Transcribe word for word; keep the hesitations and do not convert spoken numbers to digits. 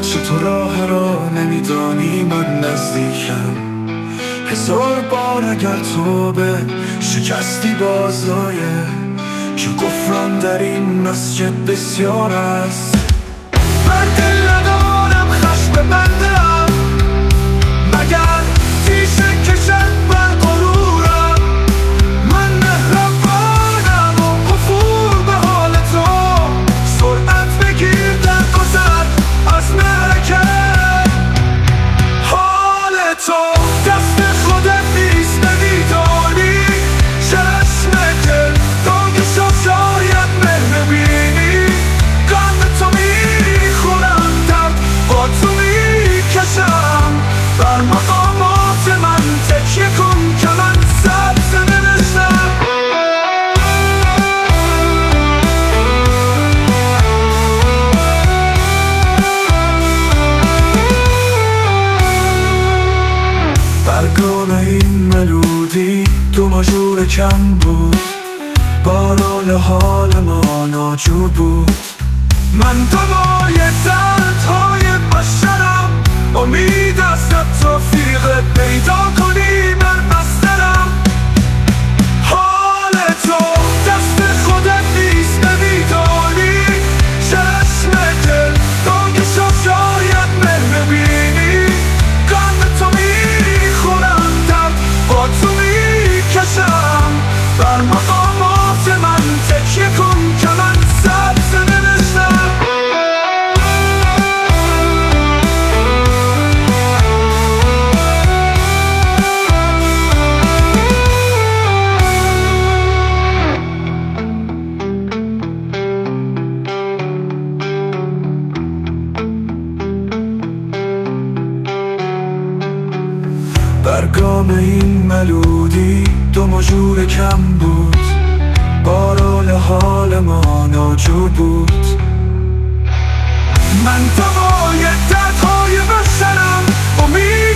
باشه تو راه را نمیدانی من نزدیکم. هزار بار اگر تو به شکستی بازایه که گفران در این مسجد بسیار است. من دل ندارم خشم بندم مگر تیشه کشد بر غرورم. من مهربانم و غفور به حال تو، سرعت بگیر در گذر از مهرکت حال تو. دست خودت نیست نمیدانی چشم دل داغشو شاید مهر بینی. غم تو میخورم درد با تو میکشم. بر مقامات من تکیه کن که من سبزه نوشتم. برگام این ملودی دو ماژور کم بود، باران حال ما ناجور بود. من دوای دردهای بشرم، امید است توفیق پیدا کنی من بسترم. حال تو دست خودت نیست نمیدانی چشم دل داغشو شاید مهر بینی. غم تو میخورم درد با تو میکشم. بر مقامات من تکیه کن که من سبزه نوشتم. برگام این ملودی دو ماژور کم بود، باران حال ما ناجور بود. من دوای دردهای بشرم، امید